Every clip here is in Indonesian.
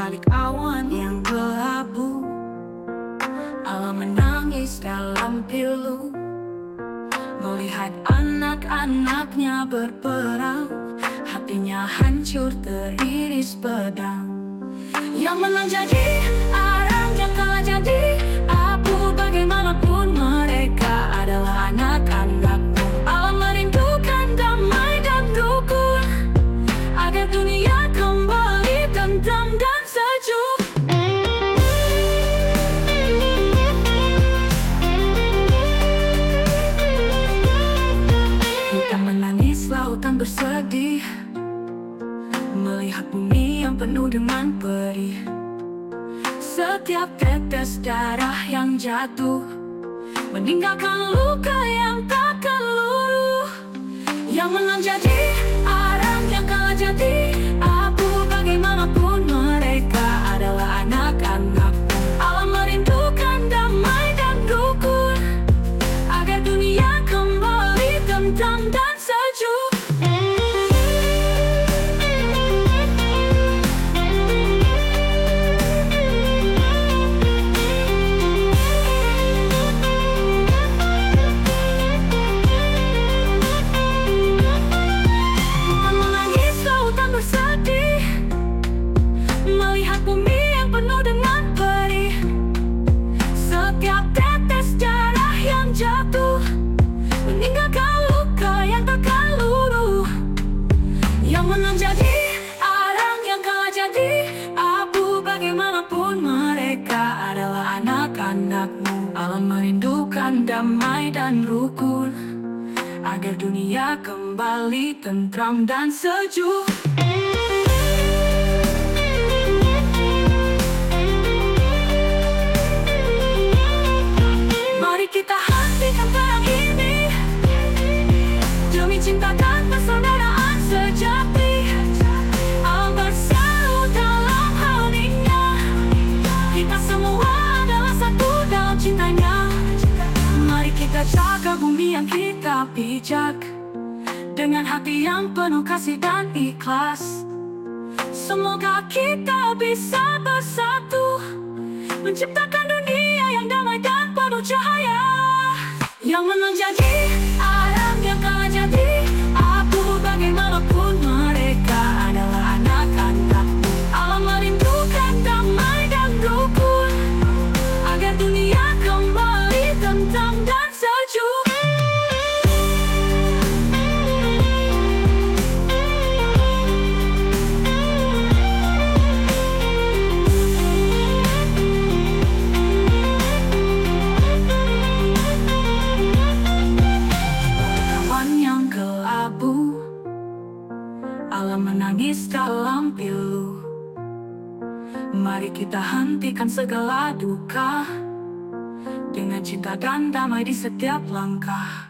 balik awan yang kelabu, alam menangis dalam pilu, melihat anak-anaknya berperang, hatinya hancur teriris pedang. Yang menang jadi arang, yang kalah jadi abu. Bagaimanapun mereka adalah anak-anakmu. Alam merindukan damai dan rukun, agar dunia kembali tentram dan sejuk. Hutan menangis, lautan bersedih, melihat bumi yang penuh dengan perih. Setiap tetes darah yang jatuh meninggalkan luka yang takkan luluh. Yang menang jadi arang, yang kalah jadi abu. Bagaimanapun mereka adalah anak-anakmu. Alam merindukan damai dan rukun, agar dunia kembali tentram dan sejuk. Melihat bumi yang penuh dengan perih, setiap tetes darah yang jatuh meninggalkan luka yang takkan luluh. Yang menang jadi arang, yang kalah jadi abu. Bagaimanapun mereka adalah anak-anakmu. Alam merindukan damai dan rukun, agar dunia kembali tentram dan sejuk. Kita hentikan perang ini demi cinta dan persaudaraan sejati. Alam bersatu dalam hening-nya, kita semua adalah satu dalam cintanya. Mari kita jaga bumi yang kita pijak, dengan hati yang penuh kasih dan ikhlas. Semoga kita bisa bersatu, menciptakan dunia yang damai dan penuh cahaya. Yang menang jadi arang, yang kalah jadi abu. Bagaimanapun mereka adalah anak-anakmu. Alam merindukan damai dan rukun, agar dunia kembali tentram dan sejuk. Alam menangis dalam pilu, mari kita hentikan segala duka, dengan cinta dan damai di setiap langkah.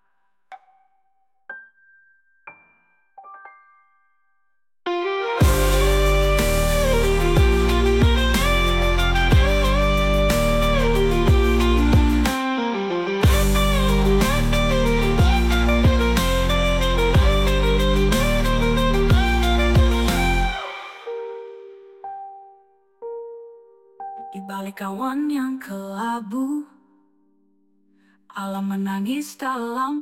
Di balik awan yang kelabu, alam menangis dalam